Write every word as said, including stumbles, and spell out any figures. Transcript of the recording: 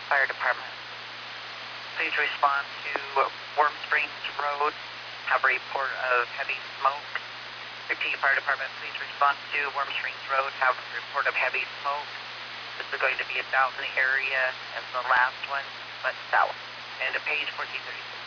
Fire Department. Please respond to Warm Springs Road. Have a report of heavy smoke. Repeat, Fire Department, please respond to Warm Springs Road. Have a report of heavy smoke. This is going to be about the area as the last one, but south. And to page fourteen thirty-six.